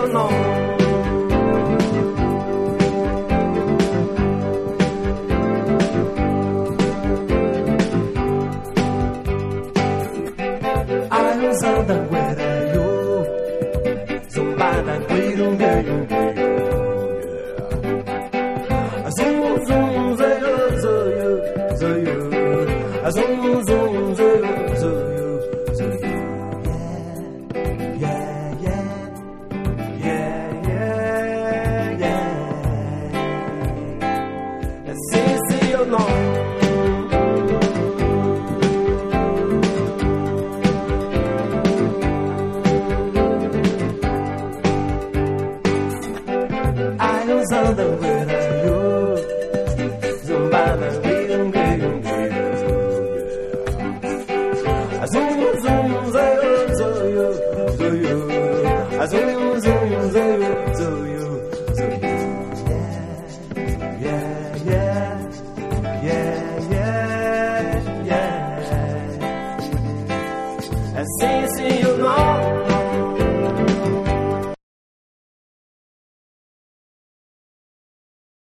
know. Usando a guerra, zombada, guido, guido, guido. Zum, zum, zayo, zayo, zayo. Zum, zum, zayo, zayo, zayo. Yeah, yeah, yeah, yeah, yeah, yeah. Sim, sim ou não? Usando a guerra, zumbada, guido, guido, guido. Zum, zum, zayo, zayo, zayo.